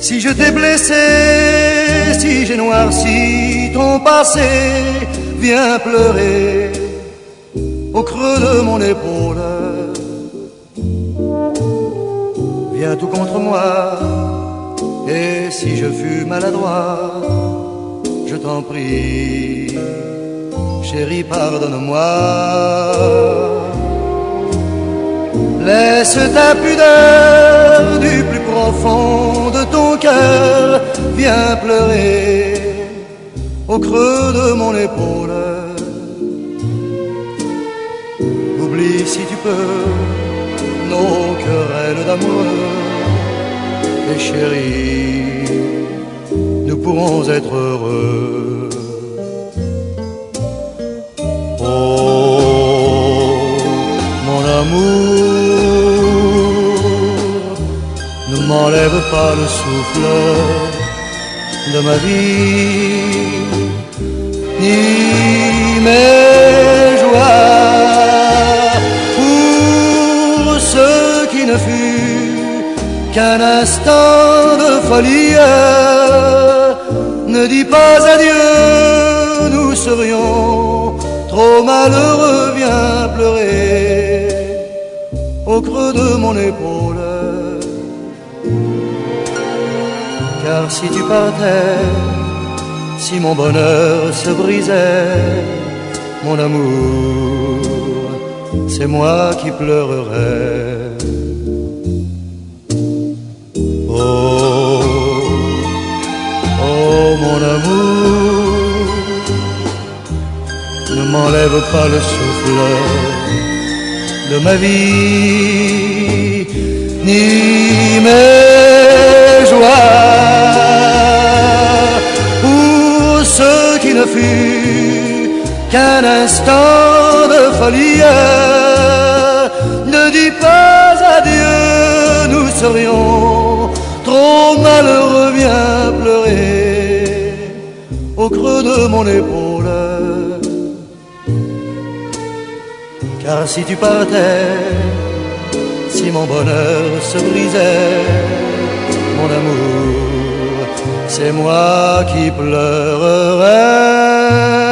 Si je t'ai blessé, si j'ai noirci ton passé, viens pleurer au creux de mon épaule. Viens tout contre moi, et si je fus maladroit, je t'en prie, chérie, pardonne-moi. Laisse ta pudeur du plus profond de ton cœur, viens pleurer au creux de mon épaule. Oublie si tu peux nos querelles d'amoureux, et chérie, nous pourrons être heureux. Oh, mon amour, ne m'enlève pas le souffle de ma vie, ni mes joies, pour ce qui ne fut qu'un instant de folie. Ne dis pas adieu, nous serions trop malheureux, viens pleurer au creux de mon épaule. Car si tu partais, si mon bonheur se brisait, mon amour, c'est moi qui pleurerais. Oh, oh mon amour, ne m'enlève pas le souffle de ma vie, ni mes joies, pour ce qui ne fut qu'un instant de folie. Ne dis pas adieu, nous serions trop malheureux, viens pleurer au creux de mon épaule. Car si tu partais, si mon bonheur se brisait, mon amour, c'est moi qui pleurerais.